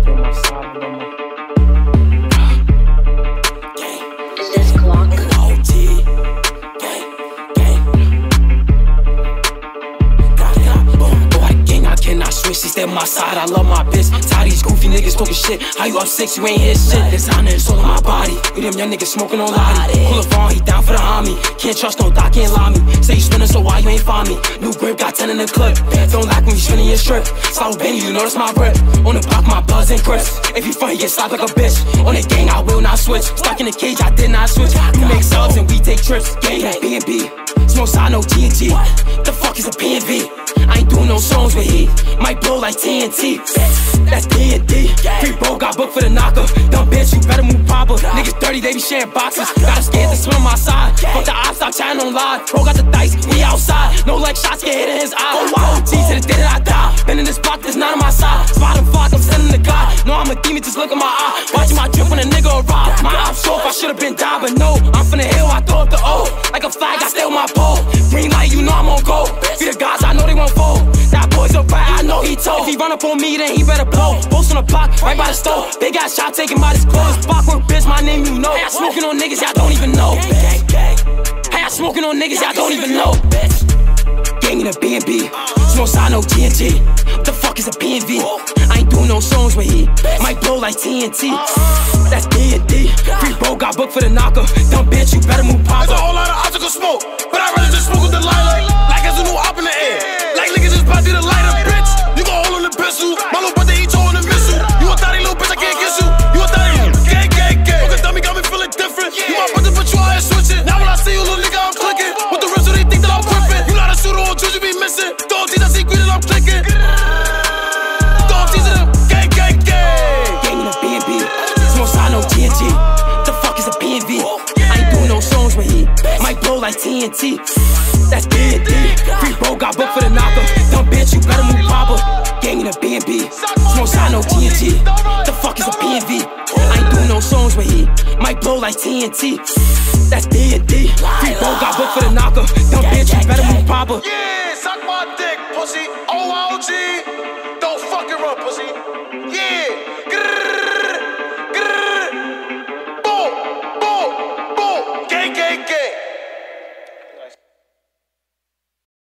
Stay on my side, I love my bitch. Tired of these goofy niggas talking shit. How you up 6, you ain't hit shit. Designer is all on my body. We them young niggas smoking on Lottie. Pull a Vaughn, he down for the homie. Can't trust no doc, can't lie me. Say you spinning, so why you ain't find me? New grip, got 10 in the clip. Don't like when you spinning your strip. Slow Benny, you notice my grip. On the block, my buzz and crisp. If you front, you get slapped like a bitch. On the gang, I will not switch. Stuck in the cage, I did not switch. You make subs and we take trips. Gang, B&B. Smoke side, no TNT. The fuck is a PNV? I ain't doing no songs with he. Might blow like TNT. That's D&D. Free bro got booked for the knocker. Dumb bitch, you better move proper. Niggas dirty, they be sharing boxes. Gotta scared to swim on my side. Fuck the ops, stop chatting on live. Bro got the dice, we outside. No leg shots get hit in his eye. Oh wow, G to the day that I die. Been in this block, there's none on my side. Spot him fuck, I'm sending the guy. No, I'm a demon, just look at my eye. Watching my drip when a nigga arrive. My ops off, I should've been down, but no. I'm from the hill, I throw up the O. Like a flag, I stay on my pole. Green light, you know I'm on go. Be the guys, I know they won't fold. That boy's a rat, I know he told. If he run up on me, then he better blow. Post on the block, right by the stove. Big ass shot taking by this clothes. Clockwork bitch, my name you know. Hey, I smoking on niggas, y'all don't even know. Hey, I smoking on niggas, y'all don't even know. Gang in a B&B. Smoke side, no TNT. What the fuck is a PNV? I ain't doing no songs with he. Might blow like TNT. That's D&D. Free bro got booked for the knocker. Dumb bitch, you better move proper. There's a whole lot of optical smoke, but I'd rather just smoke with the lighter. Like there's a new op in the air. Like niggas just about to the lighter, bitch. You gon' hold on the pistol. My little brother, he told on the missile. You a thotty little bitch, I can't kiss you. You a thotty, gang, gang, gang. Okay, dummy got me feeling different. You my brother, but you out here switching. Now when I see you, little nigga, I'm clicking. With the rest, so they think that I'm crippin'. You not a shooter on Juju, be missing. Dog tease, I see green and I'm clicking. Dog tease them, gang, gang, gang. Gang in a B&B. Smoke side, no TNT. What the fuck is a PNV? I ain't doing no songs with he. Might blow like TNT. That's D&D. Free bro got booked for the knocker. Dumb bitch, you better move proper. Gang in a B&B. Smoke side, no TNT. The fuck is a PNV? I ain't doing no songs with he. Might blow like TNT. That's D&D. Free bro got booked for the knocker. Dumb bitch, you better move proper. Yeah, suck my dick, pussy. OLG. Don't fucking run, pussy.